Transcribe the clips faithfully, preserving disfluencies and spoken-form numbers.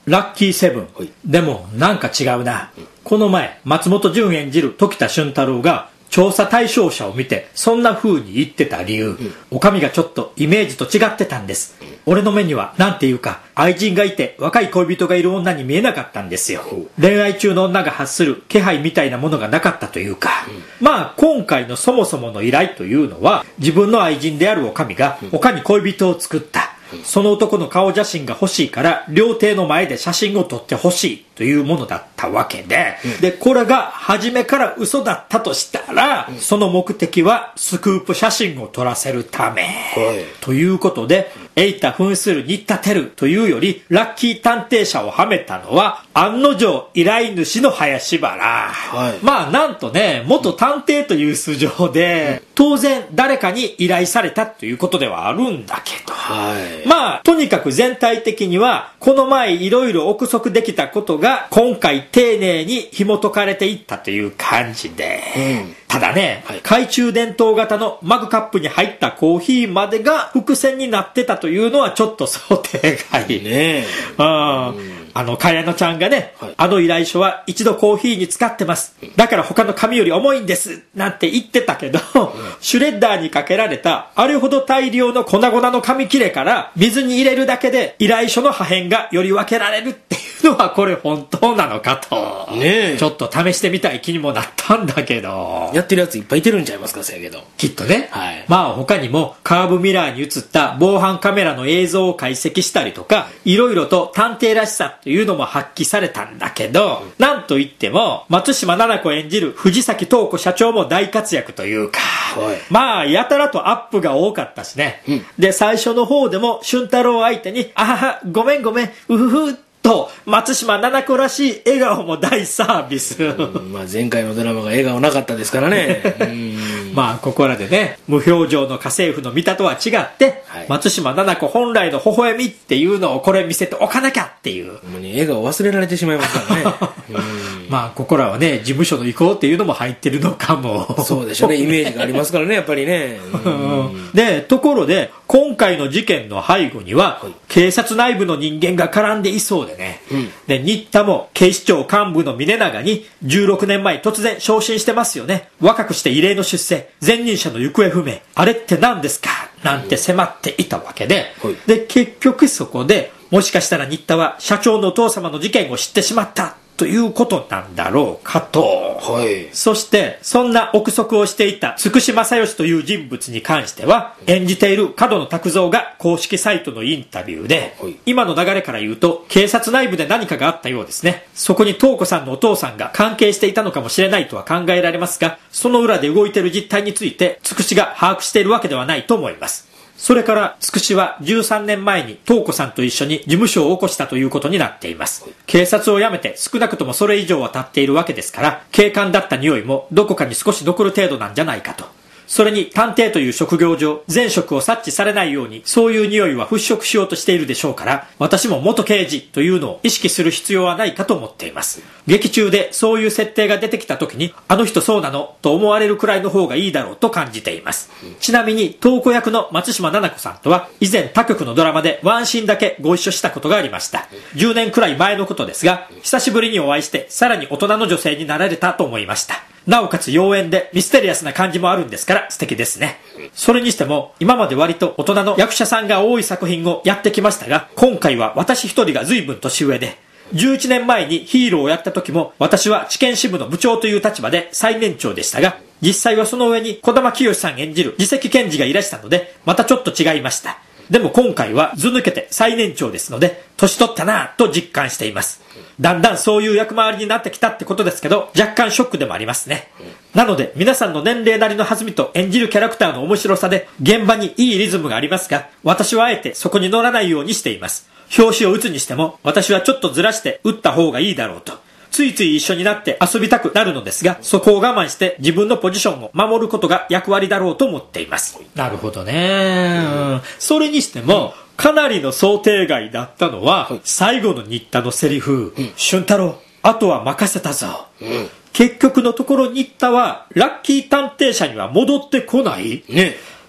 ラッキーセブン、 はい、 でもなんか違うな、うん、この前松本潤演じる時田俊太郎が調査対象者を見てそんな風に言ってた理由、うん、お上がちょっとイメージと違ってたんです、うん、俺の目にはなんていうか愛人がいて若い恋人がいる女に見えなかったんですよ、うん、恋愛中の女が発する気配みたいなものがなかったというか、うん、まあ今回のそもそもの依頼というのは自分の愛人であるお上が他に恋人を作った、うん、その男の顔写真が欲しいから料亭の前で写真を撮って欲しいというものだったわけで、うん、でこれが初めから嘘だったとしたら、うん、その目的はスクープ写真を撮らせるため、はい、ということでエイタ扮する新田輝というよりラッキー探偵者をはめたのは案の定依頼主の林原、はい、まあなんとね元探偵という素性で、うん、当然誰かに依頼されたということではあるんだけど、はい、まあとにかく全体的にはこの前いろいろ憶測できたことが今回丁寧に紐解かれていったという感じで、うん、ただね、はい、懐中電灯型のマグカップに入ったコーヒーまでが伏線になってたというのはちょっと想定外ね。うん、あの茅野ちゃんがね、はい、あの依頼書は一度コーヒーに使ってます、だから他の紙より重いんですなんて言ってたけど、うん、シュレッダーにかけられたあれほど大量の粉々の紙切れから水に入れるだけで依頼書の破片がより分けられるっていうのはこれ本当なのかと、ね、ちょっと試してみたい気にもなったんだけど、 やってるやついっぱいいてるんちゃいますか、せやけどきっとね、 はい、 まあ他にもカーブミラーに映った防犯カメラの映像を解析したりとかいろいろと探偵らしさというのも発揮されたんだけど、うん、なんといっても松島菜々子演じる藤崎東子社長も大活躍というか、はい、まあやたらとアップが多かったしね、うん、で最初の方でも俊太郎相手にあははごめんごめんうふふと松島菜々子らしい笑顔も大サービス、 うん、まあ前回のドラマが笑顔なかったですからねうんまあここらでね無表情の家政婦の見たとは違って、はい、松島菜々子本来の微笑みっていうのをこれ見せておかなきゃっていう、 もう、ね、笑顔忘れられてしまいますからねうんまあここらはね事務所の意向っていうのも入ってるのかもそうでしょうね、イメージがありますからねやっぱりねうんでところで今回の事件の背後には、はい、警察内部の人間が絡んでいそうでね、うん、で新田も警視庁幹部の峰永にじゅうろくねんまえ突然昇進してますよね、若くして異例の出世、前任者の行方不明、あれって何ですかなんて迫っていたわけで、はい、で結局そこでもしかしたら新田は社長のお父様の事件を知ってしまったということなんだろうかと、はい、そしてそんな憶測をしていた筑紫正義という人物に関しては演じている角野卓造が公式サイトのインタビューで、はい、今の流れから言うと警察内部で何かがあったようですね、そこに東子さんのお父さんが関係していたのかもしれないとは考えられますが、その裏で動いている実態について筑紫が把握しているわけではないと思います。それから筑紫はじゅうさんねんまえに東子さんと一緒に事務所を起こしたということになっています。警察を辞めて少なくともそれ以上は経っているわけですから、警官だった匂いもどこかに少し残る程度なんじゃないかと。それに探偵という職業上前職を察知されないようにそういう匂いは払拭しようとしているでしょうから、私も元刑事というのを意識する必要はないかと思っています。劇中でそういう設定が出てきた時にあの人そうなのと思われるくらいの方がいいだろうと感じています。ちなみに東子役の松島菜々子さんとは以前他局のドラマでワンシーンだけご一緒したことがありました。じゅうねんくらい前のことですが、久しぶりにお会いしてさらに大人の女性になられたと思いました。なおかつ妖艶でミステリアスな感じもあるんですから素敵ですね。それにしても今まで割と大人の役者さんが多い作品をやってきましたが、今回は私一人が随分年上で、じゅういちねんまえにヒーローをやった時も私は地検支部の部長という立場で最年長でしたが、実際はその上に児玉清さん演じる次席検事がいらしたのでまたちょっと違いました。でも今回は図抜けて最年長ですので年取ったなぁと実感しています。だんだんそういう役回りになってきたってことですけど、若干ショックでもありますね。なので皆さんの年齢なりの弾みと演じるキャラクターの面白さで現場にいいリズムがありますが、私はあえてそこに乗らないようにしています。表紙を打つにしても私はちょっとずらして打った方がいいだろうと、ついつい一緒になって遊びたくなるのですが、そこを我慢して自分のポジションを守ることが役割だろうと思っています。なるほどね、うん、それにしてもかなりの想定外だったのは、はい、最後の新田のセリフ、うん、俊太郎あとは任せたぞ、うん、結局のところ新田はラッキー探偵社には戻ってこない、ね、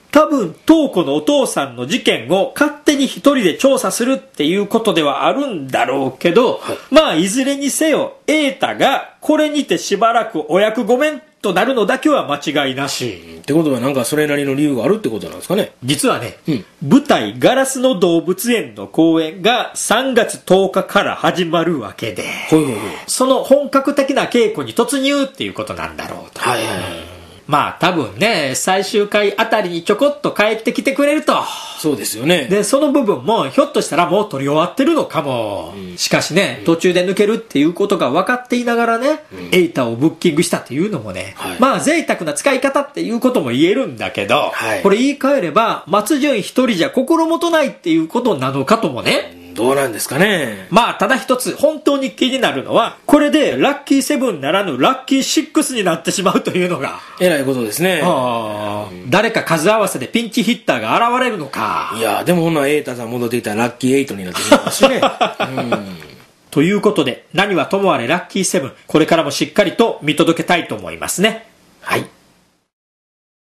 多分東子のお父さんの事件を勝手に一人で調査するっていうことではあるんだろうけど、はい、まあいずれにせよ瑛太がこれにてしばらくお役御免となるのだけは間違いなし、 うん、ってことはなんかそれなりの理由があるってことなんですかね。 実はね、 うん、 舞台ガラスの動物園の公演がさんがつとおかから始まるわけで、 ほいほいほい、 その本格的な稽古に突入っていうことなんだろうと。 はいはいはい。 まあ多分ね、最終回あたりにちょこっと帰ってきてくれると。 そうですよね。 で、その部分もひょっとしたらもう撮り終わってるのかも。うん、しかしね、うん、途中で抜けるっていうことが分かっていながらね、エイタをブッキングしたっていうのもね、はい、まあ贅沢な使い方っていうことも言えるんだけど、はい、これ言い換えれば、松潤一人じゃ心もとないっていうことなのかともね。 どうなんですかね。 まあただ一つ本当に気になるのは、これでラッキーセブンならぬラッキーシックスになってしまうというのがえらいことですね。 あ、うん、誰か数合わせでピンチヒッターが現れるのか。 いやでもほんなら瑛太さん戻っていたらラッキーエイトになってしまいますしね、うん、 ということで何はともあれラッキーセブン、これからもしっかりと見届けたいと思いますね。はい。